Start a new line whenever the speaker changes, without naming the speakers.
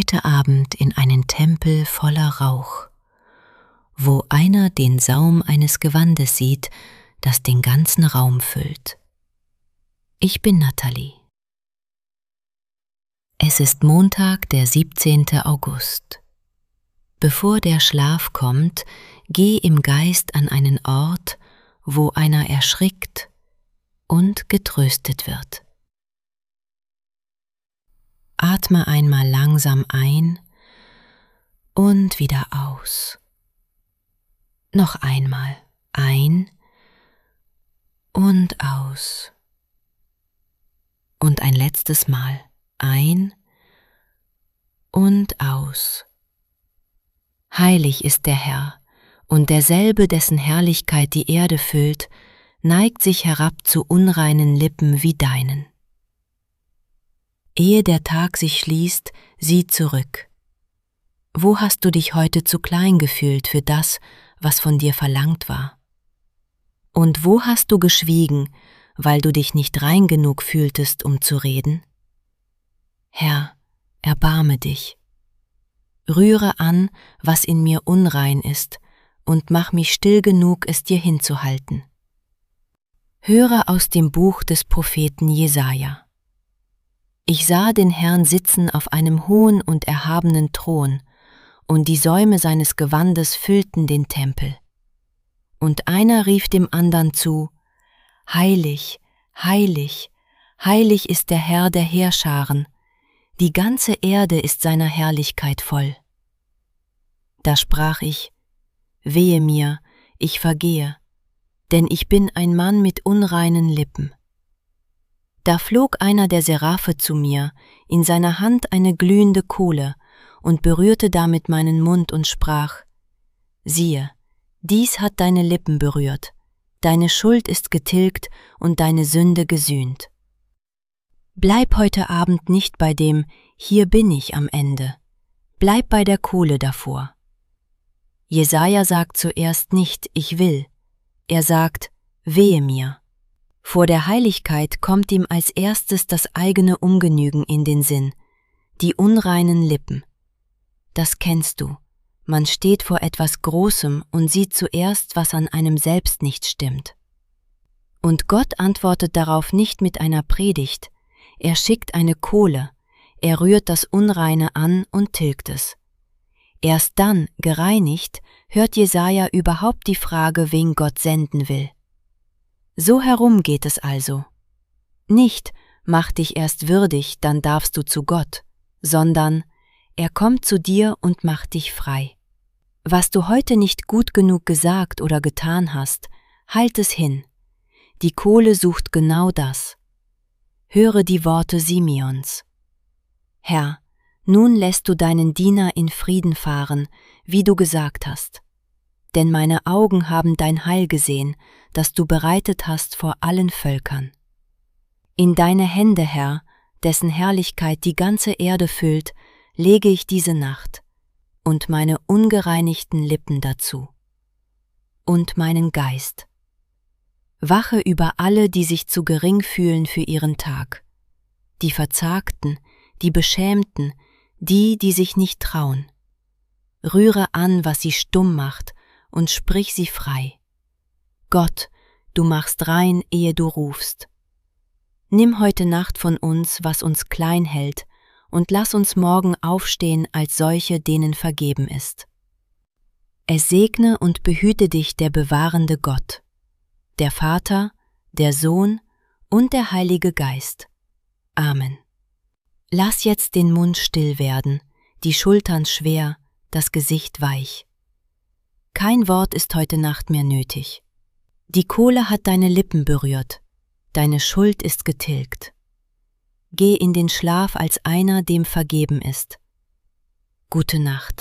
heute Abend in einen Tempel voller Rauch, wo einer den Saum eines Gewandes sieht, das den ganzen Raum füllt. Ich bin Natalie. Es ist Montag, der 17. August. Bevor der Schlaf kommt, geh im Geist an einen Ort, wo einer erschrickt und getröstet wird. Atme einmal langsam ein und wieder aus. Noch einmal ein und aus. Und ein letztes Mal ein und aus. Heilig ist der Herr, und derselbe, dessen Herrlichkeit die Erde füllt, neigt sich herab zu unreinen Lippen wie deinen. Ehe der Tag sich schließt, sieh zurück. Wo hast du dich heute zu klein gefühlt für das, was von dir verlangt war? Und wo hast du geschwiegen, weil du dich nicht rein genug fühltest, um zu reden? Herr, erbarme dich. Rühre an, was in mir unrein ist, und mach mich still genug, es dir hinzuhalten. Höre aus dem Buch des Propheten Jesaja. Ich sah den Herrn sitzen auf einem hohen und erhabenen Thron, und die Säume seines Gewandes füllten den Tempel. Und einer rief dem andern zu: Heilig, heilig, heilig ist der Herr der Heerscharen, die ganze Erde ist seiner Herrlichkeit voll. Da sprach ich: Wehe mir, ich vergehe, denn ich bin ein Mann mit unreinen Lippen. Da flog einer der Seraphe zu mir, in seiner Hand eine glühende Kohle, und berührte damit meinen Mund und sprach: Siehe, dies hat deine Lippen berührt, deine Schuld ist getilgt und deine Sünde gesühnt. Bleib heute Abend nicht bei dem Hier bin ich am Ende, bleib bei der Kohle davor. Jesaja sagt zuerst nicht Ich will, er sagt Wehe mir. Vor der Heiligkeit kommt ihm als erstes das eigene Ungenügen in den Sinn, die unreinen Lippen. Das kennst du, man steht vor etwas Großem und sieht zuerst, was an einem selbst nicht stimmt. Und Gott antwortet darauf nicht mit einer Predigt, er schickt eine Kohle, er rührt das Unreine an und tilgt es. Erst dann, gereinigt, hört Jesaja überhaupt die Frage, wen Gott senden will. So herum geht es also. Nicht, mach dich erst würdig, dann darfst du zu Gott, sondern er kommt zu dir und macht dich frei. Was du heute nicht gut genug gesagt oder getan hast, halt es hin. Die Kohle sucht genau das. Höre die Worte Simeons. Herr, nun lässt du deinen Diener in Frieden fahren, wie du gesagt hast. Denn meine Augen haben dein Heil gesehen, das du bereitet hast vor allen Völkern. In deine Hände, Herr, dessen Herrlichkeit die ganze Erde füllt, lege ich diese Nacht und meine ungereinigten Lippen dazu und meinen Geist. Wache über alle, die sich zu gering fühlen für ihren Tag, die Verzagten, die Beschämten, die sich nicht trauen. Rühre an, was sie stumm macht, und sprich sie frei. Gott, du machst rein, ehe du rufst. Nimm heute Nacht von uns, was uns klein hält, und lass uns morgen aufstehen als solche, denen vergeben ist. Es segne und behüte dich der bewahrende Gott, der Vater, der Sohn und der Heilige Geist. Amen. Lass jetzt den Mund still werden, die Schultern schwer, das Gesicht weich. Kein Wort ist heute Nacht mehr nötig. Die Kohle hat deine Lippen berührt, deine Schuld ist getilgt. Geh in den Schlaf als einer, dem vergeben ist. Gute Nacht.